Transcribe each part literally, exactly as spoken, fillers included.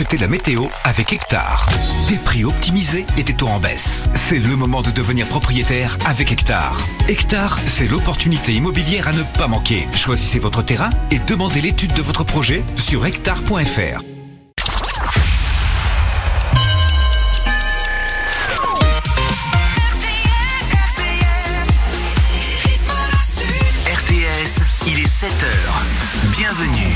C'était la météo avec Hectare. Des prix optimisés et des taux en baisse. C'est le moment de devenir propriétaire avec Hectare. Hectare, c'est l'opportunité immobilière à ne pas manquer. Choisissez votre terrain et demandez l'étude de votre projet sur hectare point f r. R T S, il est sept heures. Bienvenue.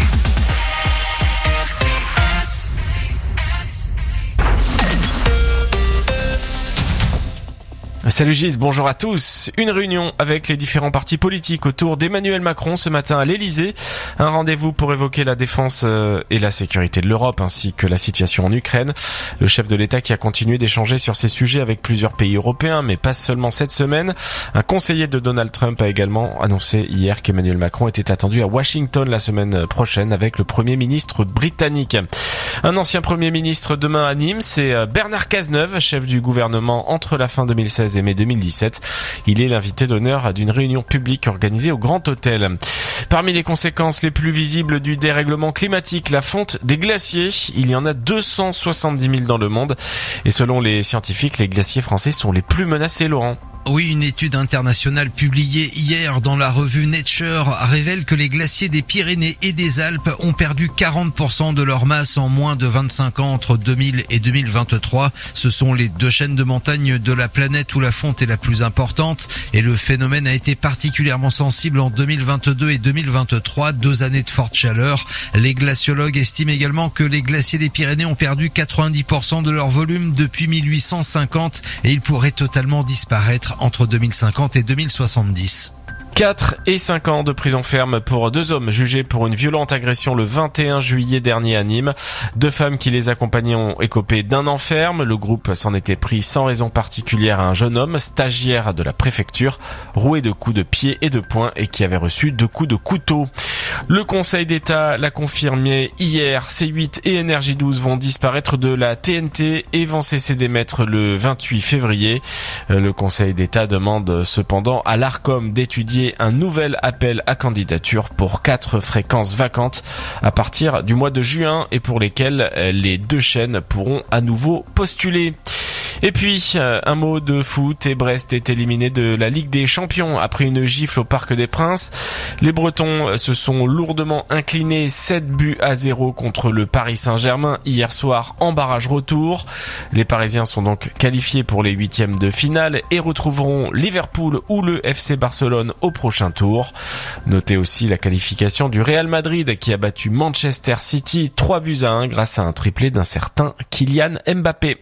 Salut Gis, bonjour à tous. Une réunion avec les différents partis politiques autour d'Emmanuel Macron ce matin à l'Elysée. Un rendez-vous pour évoquer la défense et la sécurité de l'Europe ainsi que la situation en Ukraine. Le chef de l'État qui a continué d'échanger sur ces sujets avec plusieurs pays européens, mais pas seulement cette semaine. Un conseiller de Donald Trump a également annoncé hier qu'Emmanuel Macron était attendu à Washington la semaine prochaine avec le Premier ministre britannique. Un ancien Premier ministre demain à Nîmes, c'est Bernard Cazeneuve, chef du gouvernement entre la fin deux mille seize et mai deux mille dix-sept. Il est l'invité d'honneur d'une réunion publique organisée au Grand Hôtel. Parmi les conséquences les plus visibles du dérèglement climatique, la fonte des glaciers. Il y en a deux cent soixante-dix mille dans le monde. Et selon les scientifiques, les glaciers français sont les plus menacés, Laurent. Oui, une étude internationale publiée hier dans la revue Nature révèle que les glaciers des Pyrénées et des Alpes ont perdu quarante pour cent de leur masse en moins de vingt-cinq ans entre deux mille et deux mille vingt-trois. Ce sont les deux chaînes de montagnes de la planète où la fonte est la plus importante et le phénomène a été particulièrement sensible en deux mille vingt-deux et deux mille vingt-trois, deux années de forte chaleur. Les glaciologues estiment également que les glaciers des Pyrénées ont perdu quatre-vingt-dix pour cent de leur volume depuis mille huit cent cinquante et ils pourraient totalement disparaître entre deux mille cinquante et deux mille soixante-dix. quatre et cinq ans de prison ferme pour deux hommes jugés pour une violente agression le vingt et un juillet dernier à Nîmes. Deux femmes qui les accompagnaient ont écopé d'un an ferme. Le groupe s'en était pris sans raison particulière à un jeune homme, stagiaire de la préfecture, roué de coups de pied et de poing et qui avait reçu deux coups de couteau. Le Conseil d'État l'a confirmé hier, C huit et Énergie douze vont disparaître de la T N T et vont cesser d'émettre le vingt-huit février. Le Conseil d'État demande cependant à l'Arcom d'étudier un nouvel appel à candidature pour quatre fréquences vacantes à partir du mois de juin et pour lesquelles les deux chaînes pourront à nouveau postuler. Et puis, un mot de foot et Brest est éliminé de la Ligue des Champions après une gifle au Parc des Princes. Les Bretons se sont lourdement inclinés sept buts à zéro contre le Paris Saint-Germain hier soir en barrage retour. Les Parisiens sont donc qualifiés pour les huitièmes de finale et retrouveront Liverpool ou le F C Barcelone au prochain tour. Notez aussi la qualification du Real Madrid qui a battu Manchester City trois buts à un grâce à un triplé d'un certain Kylian Mbappé.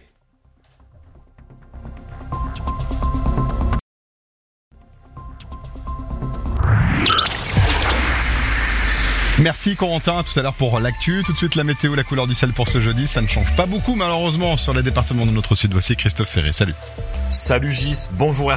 Merci Corentin, tout à l'heure pour l'actu. Tout de suite la météo, la couleur du ciel pour ce jeudi. Ça ne change pas beaucoup malheureusement sur les départements de notre sud. Voici Christophe Ferré, salut. Salut Gis, bonjour.